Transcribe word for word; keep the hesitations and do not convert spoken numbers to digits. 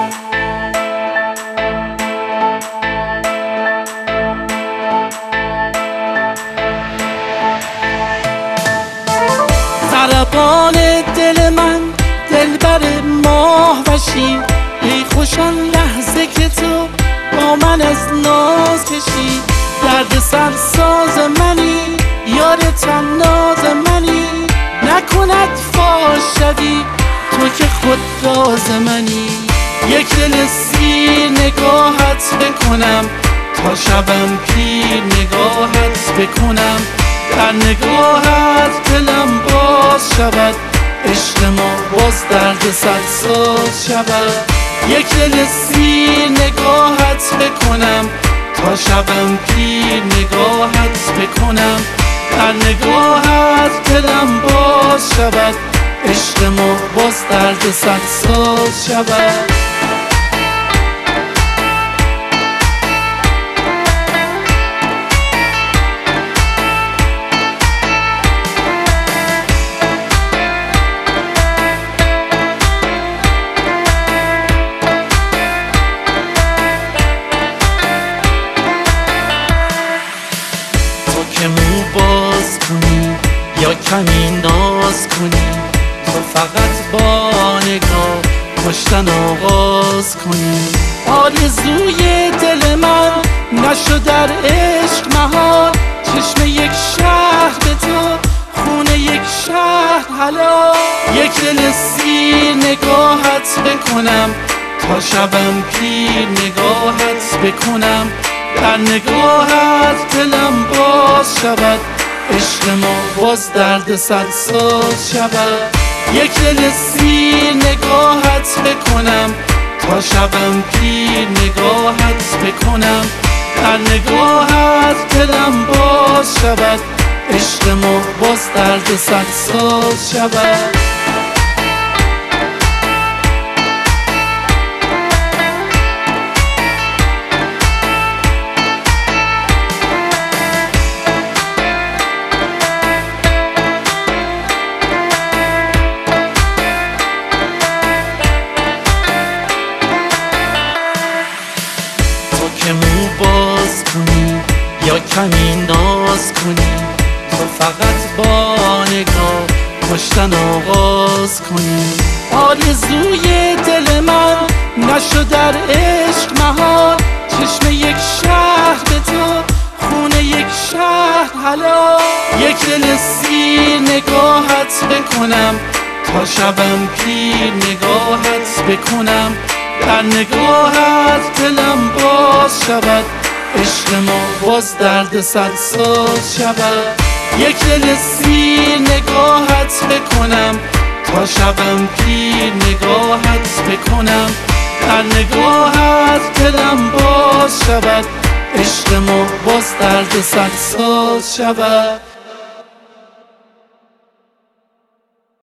ضربان دل من دلبر ماه وشی، ای خوش آن لحظه که تو با من از ناز کشی. درد سر ساز منی، یار طناز منی، نکند فاش شدی تو که خود راز منی. یک دل سیر نگاهت بکنم تا شبم پیر نگاهت بکنم. در نگاهت دلم باز شود، عشق ما باز درد سرساز شود. یک دل سیر نگاهت بکنم تا شبم پیر نگاهت بکنم. در نگاهت دلم باز شود، عشق ما باز درد سرساز شود. که مو باز کنی یا کمی ناز کنی، تو فقط با نگاه کشتن آغاز کنی. آرزوی دل من نشد در عشق مهار، چشم یک شهر به تو، خون یک شهر حلال. یک دل سیر نگاهت بکنم تا شبم پیر نگاهت بکنم. در نگاهت دلم باز شود، عشق ما باز درد سرساز شود. یک دل سیر نگاهت بکنم تا شبم پیر نگاهت بکنم. در نگاهت دلم باز شود، عشق ما باز درد سرساز شود. که مو باز کنی یا کمی ناز کنی، تو فقط با نگاه کشتن آغاز کنی. آرزوی دل من نشد در عشق مهار، چشم یک شهر به تو، خون یک شهر حلال. یک دل سیر نگاهت بکنم تا شبم پیر نگاهت بکنم. در نگاهت دلم باز شود، عشق ما باز درد سرساز شود. یک دل سیر نگاهت بکنم تا شبم پیر نگاهت بکنم. در نگاهت دلم باز شود، عشق ما باز درد سرساز شود.